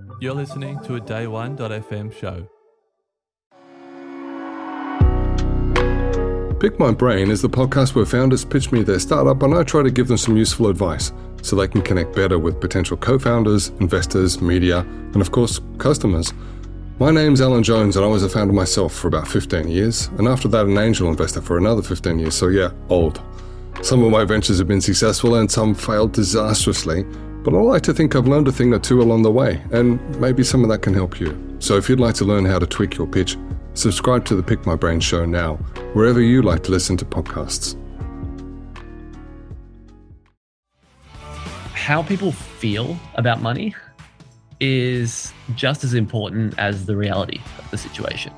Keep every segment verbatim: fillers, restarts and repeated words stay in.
You're listening to a day one dot f m show. Pick My Brain is the podcast where founders pitch me their startup and I try to give them some useful advice so they can connect better with potential co-founders, investors, media, and of course, customers. My name's Alan Jones and I was a founder myself for about fifteen years, and after that an angel investor for another fifteen years, so yeah, old. Some of my ventures have been successful and some failed disastrously, but I like to think I've learned a thing or two along the way, and maybe some of that can help you. So if you'd like to learn how to tweak your pitch, subscribe to the Pick My Brain show now, wherever you like to listen to podcasts. How people feel about money is just as important as the reality of the situation.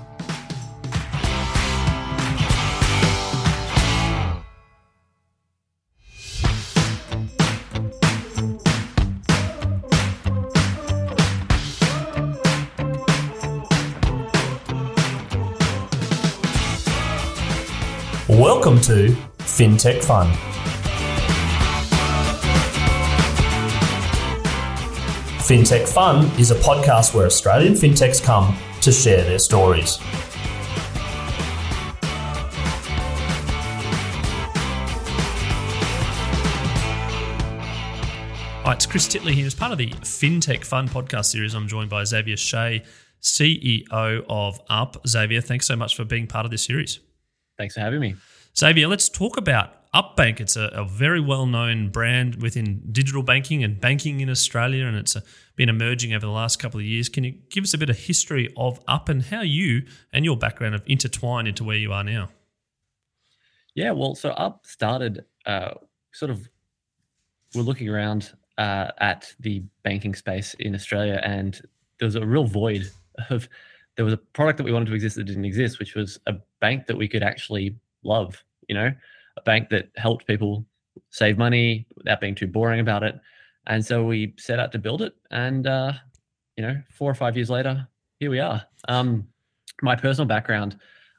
Welcome to FinTech Fun. FinTech Fun is a podcast where Australian fintechs come to share their stories. Hi, it's Chris Titley here. As part of the FinTech Fun podcast series, I'm joined by Xavier Shea, C E O of Up. Xavier, thanks so much for being part of this series. Thanks for having me. Xavier, let's talk about UpBank. It's a, a very well-known brand within digital banking and banking in Australia, and it's a, been emerging over the last couple of years. Can you give us a bit of history of Up and how you and your background have intertwined into where you are now? Yeah, well, so Up started uh, sort of, we're looking around uh, at the banking space in Australia, and there was a real void of, there was a product that we wanted to exist that didn't exist, which was a bank that we could actually love, you know, a bank that helped people save money without being too boring about it. And so we set out to build it. And, uh, you know, four or five years later, here we are. Um, my personal background,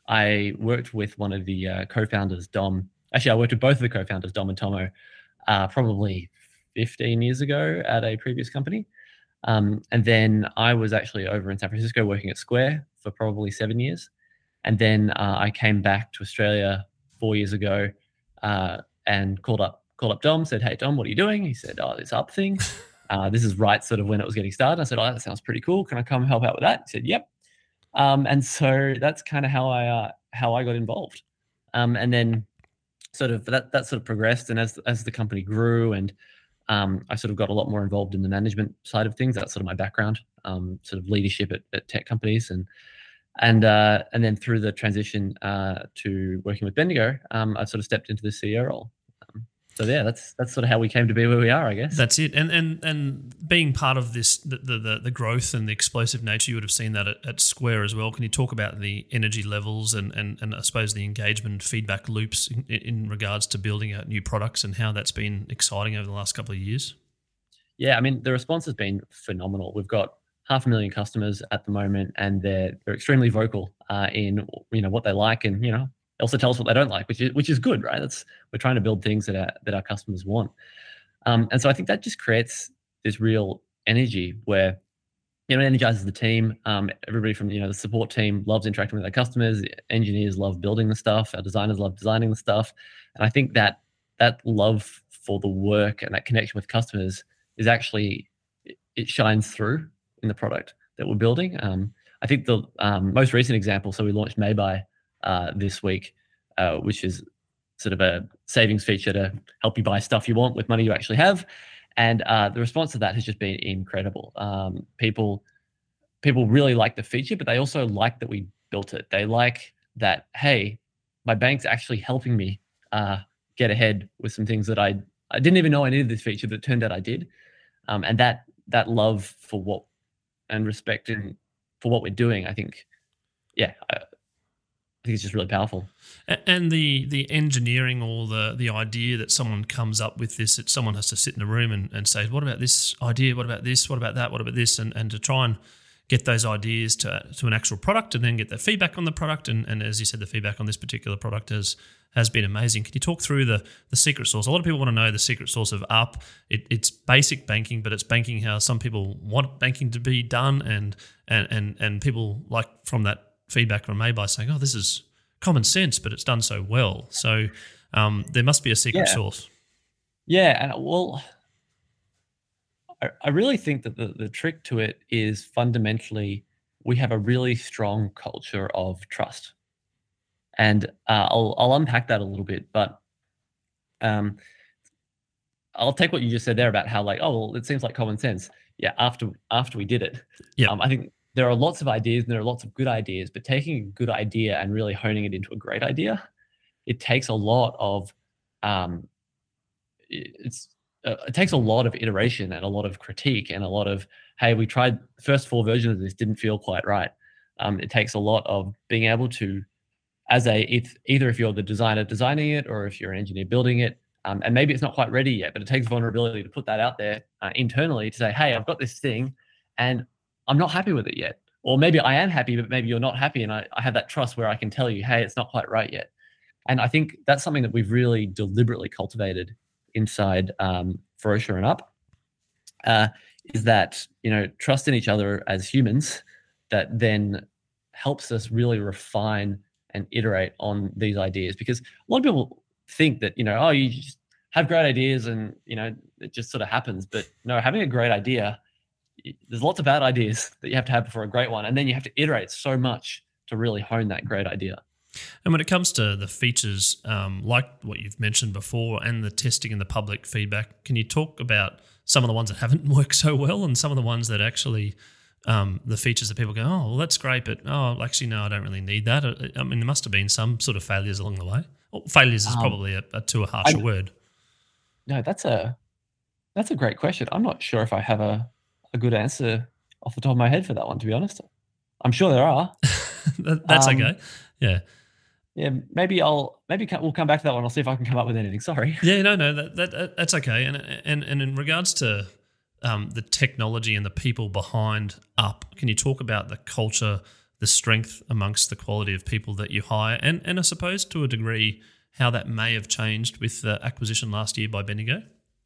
I worked with one of the uh, co-founders, Dom. Actually, I worked with both of the co-founders, Dom and Tomo, uh, probably fifteen years ago at a previous company. Um, and then I was actually over in San Francisco working at Square for probably seven years. And then uh, I came back to Australia four years ago uh, and called up called up Dom, said, hey, Dom, what are you doing? He said, oh, this Up thing. Uh, this is right sort of when it was getting started. I said, oh, that sounds pretty cool. Can I come help out with that? He said, yep. Um, and so that's kind of how I uh, how I got involved. Um, and then sort of that that sort of progressed. And as as the company grew and Um, I sort of got a lot more involved in the management side of things. That's sort of my background, um, sort of leadership at, at tech companies, and and uh, and then through the transition uh, to working with Bendigo, um, I sort of stepped into the C E O role. Um, so yeah, that's that's sort of how we came to be where we are, I guess. That's it. And and and being part of this, the the, the growth and the explosive nature, you would have seen that at, at Square as well. Can you talk about the energy levels and and, and I suppose the engagement feedback loops in, in regards to building out new products and how that's been exciting over the last couple of years? Yeah, I mean, the response has been phenomenal. We've got half a million customers at the moment, and they're they're extremely vocal uh, in you know what they like, and you know also tell us what they don't like, which is which is good, right? That's we're trying to build things that our, that our customers want, um, and so I think that just creates this real energy where you know it energizes the team. Um, everybody from you know the support team loves interacting with their customers. Engineers love building the stuff. Our designers love designing the stuff, and I think that that love for the work and that connection with customers is actually it shines through in the product that we're building. Um, I think the um, most recent example, so we launched Maybuy uh, this week, uh, which is sort of a savings feature to help you buy stuff you want with money you actually have. And uh, the response to that has just been incredible. Um, people, people really like the feature, but they also like that we built it. They like that, hey, my bank's actually helping me uh, get ahead with some things that I, I didn't even know I needed this feature, but it turned out I did. Um, and that that love for what and respect in, for what we're doing, I think, yeah, I, I think it's just really powerful. And the the engineering or the the idea that someone comes up with this, that someone has to sit in a room and, and say, what about this idea? What about this? What about that? What about this? And and to try and get those ideas to to an actual product, and then get the feedback on the product. And, and as you said, the feedback on this particular product has has been amazing. Can you talk through the the secret sauce? A lot of people want to know the secret sauce of Up. It, it's basic banking, but it's banking how some people want banking to be done, and and and and people like from that feedback from Maybuy saying, "Oh, this is common sense, but it's done so well." So um, there must be a secret yeah. sauce. Yeah, and well, I, I really think that the, the trick to it is fundamentally we have a really strong culture of trust. And uh, I'll I'll unpack that a little bit, but um, I'll take what you just said there about how like, oh, well, it seems like common sense. Yeah, after after we did it, yeah, um, I think there are lots of ideas and there are lots of good ideas, but taking a good idea and really honing it into a great idea, it takes a lot of um, it's uh, it takes a lot of iteration and a lot of critique and a lot of, hey, we tried the first four versions of this, didn't feel quite right. Um, it takes a lot of being able to, as a, if, either if you're the designer designing it or if you're an engineer building it, um, and maybe it's not quite ready yet, but it takes vulnerability to put that out there uh, internally to say, hey, I've got this thing and I'm not happy with it yet. Or maybe I am happy, but maybe you're not happy. And I, I have that trust where I can tell you, hey, it's not quite right yet. And I think that's something that we've really deliberately cultivated inside um, Ferocia and Up, uh, is that, you know, trust in each other as humans that then helps us really refine and iterate on these ideas. Because a lot of people think that, you know, oh, you just have great ideas and, you know, it just sort of happens. But no, having a great idea, there's lots of bad ideas that you have to have before a great one. And then you have to iterate so much to really hone that great idea. And when it comes to the features, um, like what you've mentioned before, and the testing and the public feedback, can you talk about some of the ones that haven't worked so well and some of the ones that actually, um, the features that people go, oh, well, that's great, but oh, actually, no, I don't really need that. I mean, there must have been some sort of failures along the way. Well, failures is um, probably a, a too harsh a word. No, that's a that's a great question. I'm not sure if I have a, a good answer off the top of my head for that one, to be honest. I'm sure there are. that, that's um, okay. Yeah. Yeah, maybe I'll maybe we'll come back to that one. I'll see if I can come up with anything. Sorry. Yeah, no, no, that, that that's okay. And and and in regards to um, the technology and the people behind Up, can you talk about the culture, the strength amongst the quality of people that you hire, and and I suppose to a degree how that may have changed with the acquisition last year by Bendigo?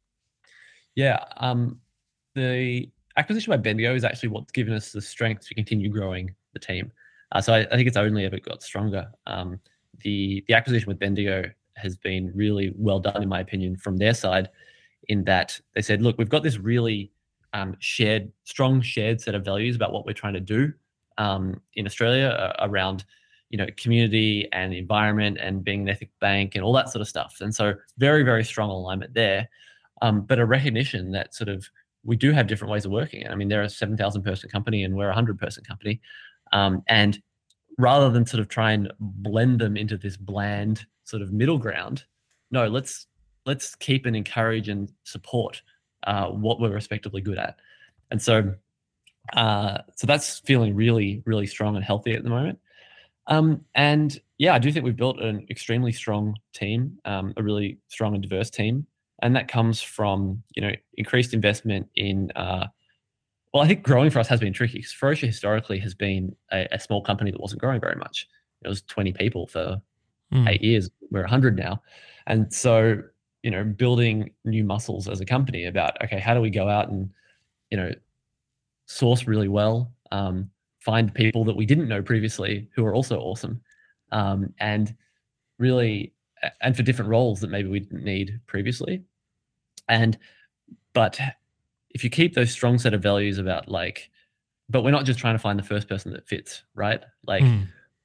Yeah, um, the acquisition by Bendigo is actually what's given us the strength to continue growing the team. Uh, so I, I think it's only ever got stronger. Um, The the acquisition with Bendigo has been really well done, in my opinion, from their side, in that they said, look, we've got this really um, shared, strong shared set of values about what we're trying to do um, in Australia uh, around, you know, community and environment and being an ethical bank and all that sort of stuff. And so very, very strong alignment there, um, but a recognition that sort of we do have different ways of working. I mean, they're a seven thousand person company and we're a one hundred person company. Um, and rather than sort of try and blend them into this bland sort of middle ground, no, let's let's keep and encourage and support uh, what we're respectively good at. And so, uh, so that's feeling really, really strong and healthy at the moment. Um, and yeah, I do think we've built an extremely strong team, um, a really strong and diverse team, and that comes from, you know, increased investment in. Uh, Well, I think growing for us has been tricky because Ferocia historically has been a, a small company that wasn't growing very much. It was twenty people for mm. eight years. We're one hundred now. And so, you know, building new muscles as a company about, okay, how do we go out and, you know, source really well, um, find people that we didn't know previously who are also awesome, um, and really, and for different roles that maybe we didn't need previously. And, but if you keep those strong set of values about like, but we're not just trying to find the first person that fits, right? Like mm.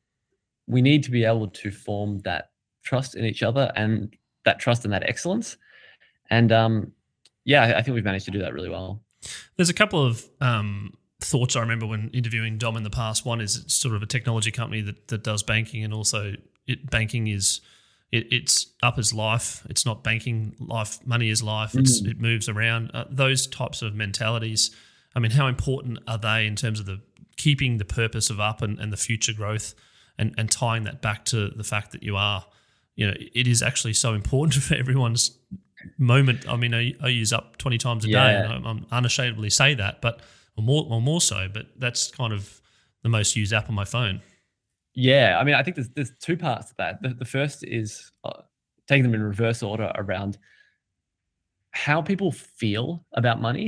we need to be able to form that trust in each other and that trust and that excellence. And um, yeah, I think we've managed to do that really well. There's a couple of um, thoughts I remember when interviewing Dom in the past. One is it's sort of a technology company that, that does banking, and also it, banking is, It, it's Up as life. It's not banking life. Money is life. It's, mm. It moves around. Uh, those types of mentalities, I mean, how important are they in terms of the keeping the purpose of Up and, and the future growth and, and tying that back to the fact that you are, you know, it is actually so important for everyone's moment. I mean, I, I use Up twenty times a yeah. day and I, I'm unashamedly say that, but or more or more so, but that's kind of the most used app on my phone. Yeah, I mean, I think there's there's two parts to that. The, the first is uh, taking them in reverse order around how people feel about money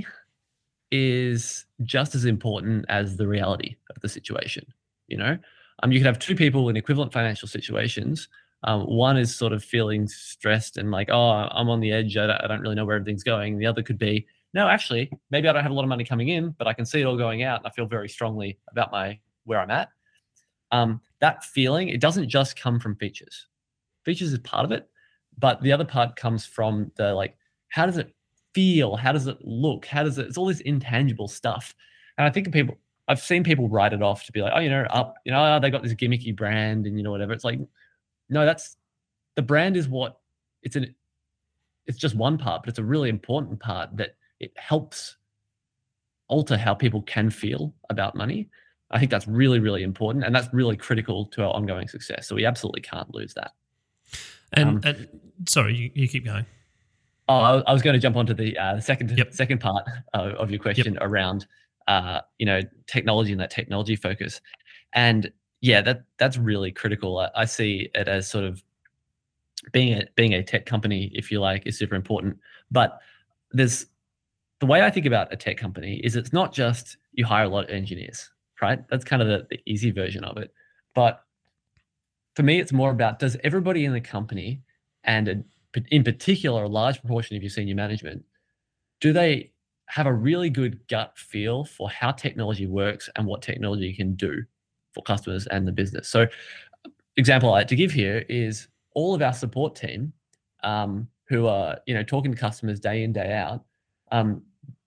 is just as important as the reality of the situation. You know, um, you could have two people in equivalent financial situations. Um, one is sort of feeling stressed and like, oh, I'm on the edge. I don't, I don't really know where everything's going. The other could be, no, actually, maybe I don't have a lot of money coming in, but I can see it all going out, and I feel very strongly about my where I'm at. Um, that feeling, it doesn't just come from features. Features is part of it, but the other part comes from the like, how does it feel? How does it look? How does it? It's all this intangible stuff, and I think people, I've seen people write it off to be like, oh, you know, up, you know, oh, they got this gimmicky brand, and you know, whatever. It's like, no, that's the brand is what it's an. It's just one part, but it's a really important part that it helps alter how people can feel about money. I think that's really, really important, and that's really critical to our ongoing success. So we absolutely can't lose that. And, Um, and sorry, you, you keep going. Oh, I I was going to jump onto the uh, the second Yep. second part of, of your question around uh, you know, technology and that technology focus, and yeah, that that's really critical. I, I see it as sort of being a being a tech company, if you like, is super important. But there's the way I think about a tech company is it's not just you hire a lot of engineers, right? That's kind of the, the easy version of it. But for me, it's more about, does everybody in the company, and a, in particular, a large proportion of your senior management, do they have a really good gut feel for how technology works and what technology can do for customers and the business? So example I like to give here is all of our support team um, who are, you know, talking to customers day in, day out, um,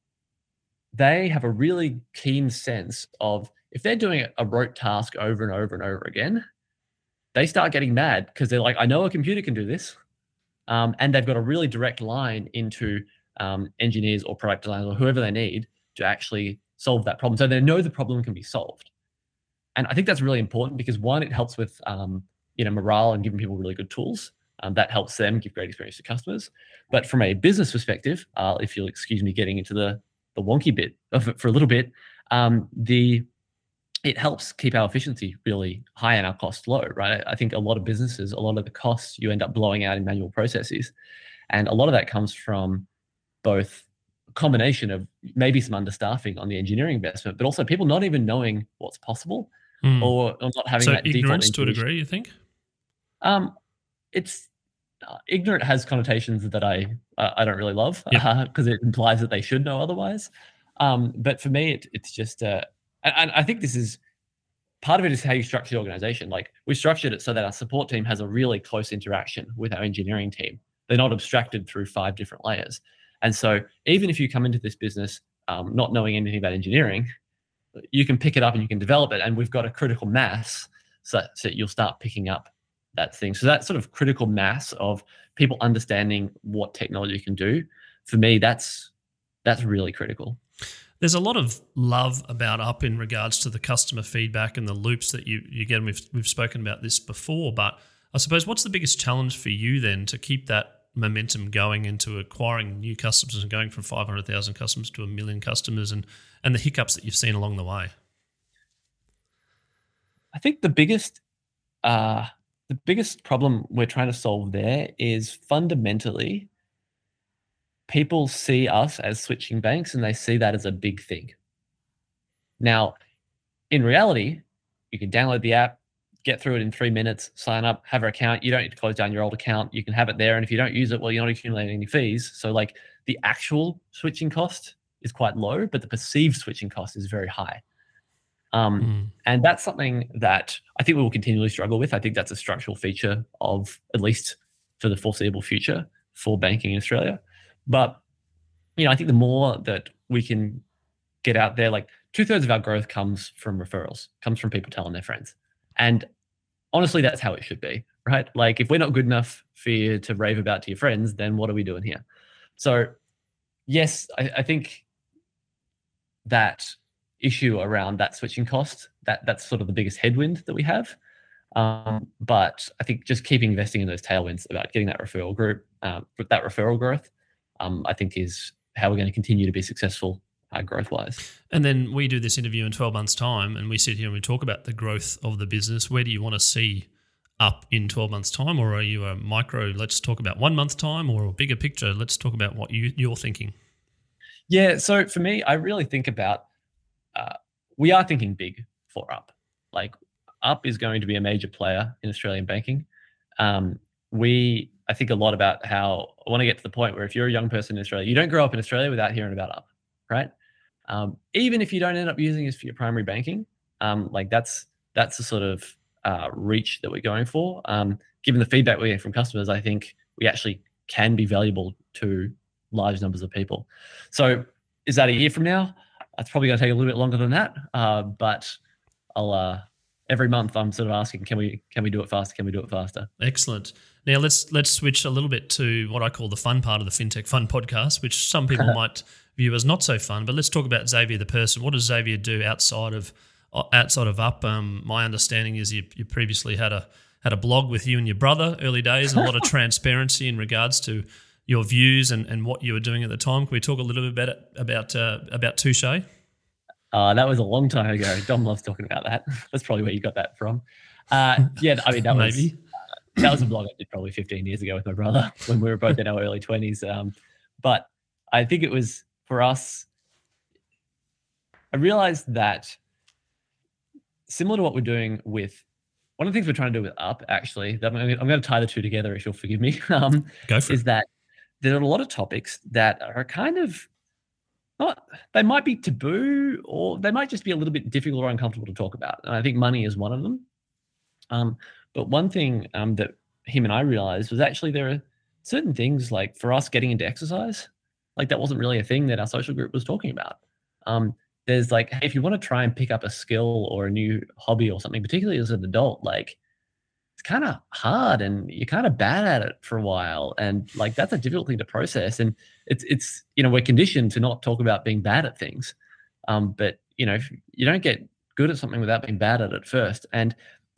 they have a really keen sense of if they're doing a rote task over and over and over again, they start getting mad because they're like, I know a computer can do this. Um, and they've got a really direct line into um, engineers or product designers or whoever they need to actually solve that problem. So they know the problem can be solved. And I think that's really important because, one, it helps with um, you know, morale and giving people really good tools. Um, that helps them give great experience to customers. But from a business perspective, uh, if you'll excuse me getting into the, the wonky bit of it for a little bit, um, the it helps keep our efficiency really high and our costs low, right? I think a lot of businesses, a lot of the costs you end up blowing out in manual processes. And a lot of that comes from both a combination of maybe some understaffing on the engineering investment, but also people not even knowing what's possible Mm. or, or not having So that ignorance default to a intuition. degree, you think? Um, it's uh, ignorant has connotations that I uh, I don't really love Yeah. because it implies that they should know otherwise. Um, but for me, it, it's just, uh, and, and I think this is part of it is how you structure the organization. Like we structured it so that our support team has a really close interaction with our engineering team. They're not abstracted through five different layers. And so even if you come into this business um, not knowing anything about engineering, you can pick it up and you can develop it. And we've got a critical mass so, so you'll start picking up that thing. So that sort of critical mass of people understanding what technology can do, for me, that's that's really critical. There's a lot of love about Up in regards to the customer feedback and the loops that you, you get. And we've, we've spoken about this before, but I suppose what's the biggest challenge for you then to keep that momentum going into acquiring new customers and going from five hundred thousand customers to a million customers, and, and the hiccups that you've seen along the way? I think the biggest uh, the biggest problem we're trying to solve there is fundamentally people see us as switching banks and they see that as a big thing. Now, in reality, you can download the app, get through it in three minutes, sign up, have an account. You don't need to close down your old account. You can have it there. And if you don't use it, well, you're not accumulating any fees. So like the actual switching cost is quite low, but the perceived switching cost is very high. Um, Mm. And that's something that I think we will continually struggle with. I think that's a structural feature of, at least for the foreseeable future, for banking in Australia. But, you know, I think the more that we can get out there, like two thirds of our growth comes from referrals, comes from people telling their friends. And honestly, that's how it should be, right? Like if we're not good enough for you to rave about to your friends, then what are we doing here? So yes, I, I think that issue around that switching cost, that that's sort of the biggest headwind that we have. Um, but I think just keeping investing in those tailwinds about getting that referral group, um, that referral growth, um, I think is how we're going to continue to be successful uh, growth wise. And then we do this interview in twelve months' time, and we sit here and we talk about the growth of the business. Where do you want to see Up in twelve months' time, or are you a micro, let's talk about one month's time, or a bigger picture, let's talk about what you, you're thinking? Yeah, so for me, I really think about, uh, we are thinking big for Up. Like Up is going to be a major player in Australian banking. Um, we, I think a lot about how I want to get to the point where if you're a young person in Australia, you don't grow up in Australia without hearing about Up, right? Um, even if you don't end up using it for your primary banking, um, like that's that's the sort of uh, reach that we're going for. Um, given the feedback we get from customers, I think we actually can be valuable to large numbers of people. So is that a year from now? That's probably going to take a little bit longer than that. Uh, but I'll uh, every month I'm sort of asking, can we can we do it faster? Can we do it faster? Excellent. Now let's let's switch a little bit to what I call the fun part of the FinTech Fun podcast, which some people might view as not so fun. But let's talk about Xavier the person. What does Xavier do outside of outside of Up? Um, my understanding is you, you previously had a had a blog with you and your brother, early days, and a lot of transparency in regards to your views and, and what you were doing at the time. Can we talk a little bit about about uh, about Touche? Uh, that was a long time ago. Dom loves talking about that. That's probably where you got that from. Uh, yeah, I mean that was maybe uh, that was a blog I did probably fifteen years ago with my brother when we were both in our early twenties. Um, but I think it was for us. I realized that similar to what we're doing with one of the things we're trying to do with Up, actually, that I'm, I'm going to tie the two together, if you'll forgive me. Um, Go for is it. that there are a lot of topics that are kind of not, they might be taboo or they might just be a little bit difficult or uncomfortable to talk about. And I think money is one of them. Um, but one thing um, that him and I realized was actually there are certain things like for us getting into exercise, like that wasn't really a thing that our social group was talking about. Um, there's like, hey, if you want to try and pick up a skill or a new hobby or something, particularly as an adult, like it's kind of hard and you're kind of bad at it for a while. And like, that's a difficult thing to process. And it's, it's, you know, we're conditioned to not talk about being bad at things. Um, but you know, if you don't get good at something without being bad at it first. And,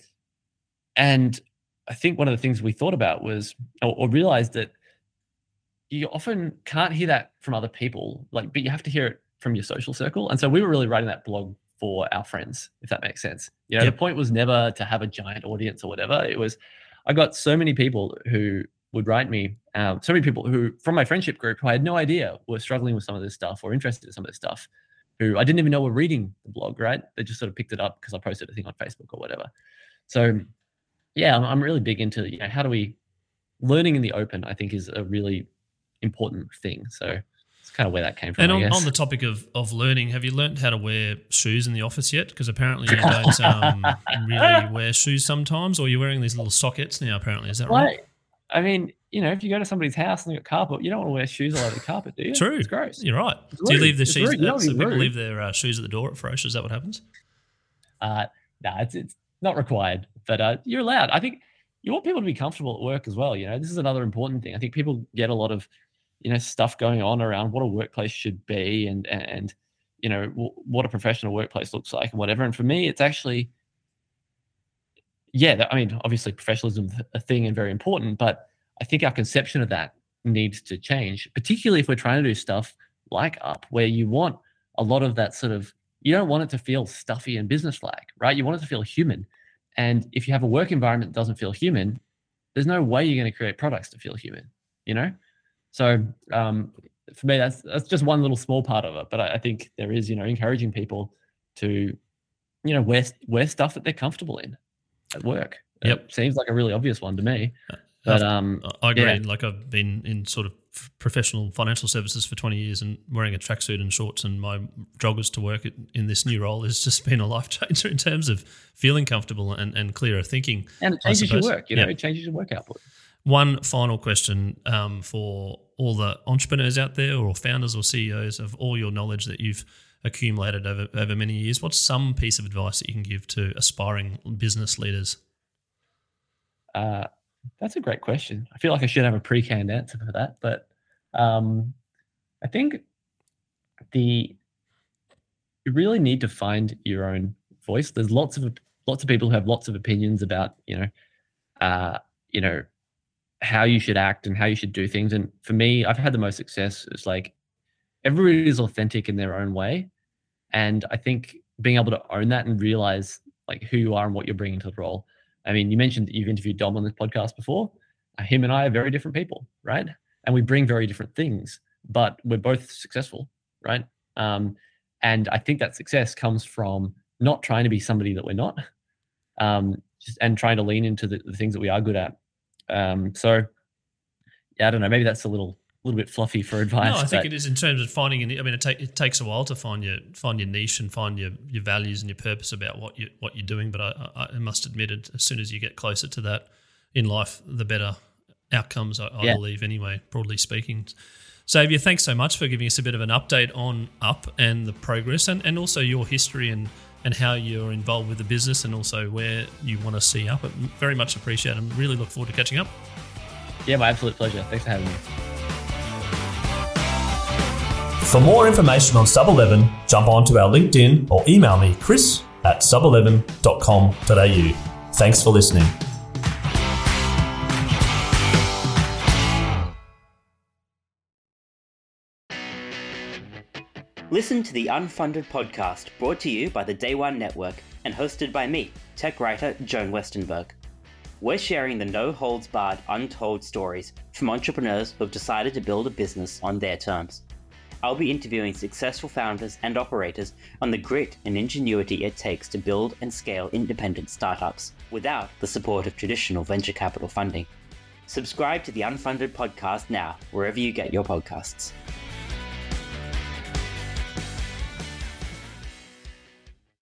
and I think one of the things we thought about was, or, or realized that you often can't hear that from other people, like, but you have to hear it from your social circle. And so we were really writing that blog for our friends, if that makes sense. You know, Yep. The point was never to have a giant audience or whatever. It was, I got so many people who would write me, um, so many people who from my friendship group who I had no idea were struggling with some of this stuff or interested in some of this stuff, who I didn't even know were reading the blog, right? They just sort of picked it up because I posted a thing on Facebook or whatever. So yeah, I'm, I'm really big into, you know, how do we, learning in the open, I think is a really important thing. So it's kind of where that came from. And I on, guess. on the topic of, of learning, have you learned how to wear shoes in the office yet? Because apparently you don't um, really wear shoes sometimes, or you're wearing these little sockets now, apparently. Is that right? Right. I mean, you know, if you go to somebody's house and they've got carpet, you don't want to wear shoes all over the carpet, do you? True. It's gross. You're right. It's Do you rude. leave the It's shoes? rude. You don't So be people rude. leave their uh, shoes at the door at Fresh. Is that what happens? Uh, no, it's, it's not required, but uh, you're allowed. I think you want people to be comfortable at work as well. You know, this is another important thing. I think people get a lot of, you know, stuff going on around what a workplace should be and, and, you know, w- what a professional workplace looks like and whatever. And for me, it's actually, yeah, I mean, obviously professionalism is a thing and very important, but I think our conception of that needs to change, particularly if we're trying to do stuff like Up, where you want a lot of that sort of, you don't want it to feel stuffy and business-like, right? You want it to feel human. And if you have a work environment that doesn't feel human, there's no way you're going to create products to feel human, you know? So um, for me, that's that's just one little small part of it. But I, I think there is, you know, encouraging people to, you know, wear wear stuff that they're comfortable in at work. Yep. It seems like a really obvious one to me. But um, I agree. yeah. Like I've been in sort of f- professional financial services for twenty years and wearing a tracksuit and shorts and my joggers to work in, in this new role has just been a life changer in terms of feeling comfortable and, and clearer thinking. And it I changes your suppose. work, you know, Yeah. it changes your work output. One final question um, for all the entrepreneurs out there or founders or C E Os of all your knowledge that you've accumulated over, over many years. What's some piece of advice that you can give to aspiring business leaders? Uh, that's a great question. I feel like I should have a pre-canned answer for that, but um, I think the you really need to find your own voice. There's lots of lots of people who have lots of opinions about, you know, uh, you know, how you should act and how you should do things. And for me, I've had the most success. It's like everybody is authentic in their own way. And I think being able to own that and realize like who you are and what you're bringing to the role. I mean, you mentioned that you've interviewed Dom on this podcast before. Uh, him and I are very different people, right? And we bring very different things, but we're both successful, right? Um, and I think that success comes from not trying to be somebody that we're not, um, just and trying to lean into the, the things that we are good at. Um, so, yeah, I don't know. Maybe that's a little, little bit fluffy for advice. No, I think but, it is in terms of finding. I mean, it, take, it takes a while to find your find your niche and find your, your values and your purpose about what you what you're doing. But I, I, I must admit, it as soon as you get closer to that in life, the better outcomes. I, I yeah. believe, anyway, broadly speaking. Xavier, thanks so much for giving us a bit of an update on Up and the progress, and, and also your history and. and how you're involved with the business and also where you want to see Up. I very much appreciate it and really look forward to catching up. Yeah, my absolute pleasure. Thanks for having me. For more information on Sub eleven, jump onto our LinkedIn or email me, chris at sub eleven dot com dot a u. Thanks for listening. Listen to the Unfunded Podcast, brought to you by the Day One Network and hosted by me, tech writer Joan Westenberg. We're sharing the no-holds-barred, untold stories from entrepreneurs who have decided to build a business on their terms. I'll be interviewing successful founders and operators on the grit and ingenuity it takes to build and scale independent startups without the support of traditional venture capital funding. Subscribe to the Unfunded Podcast now, wherever you get your podcasts.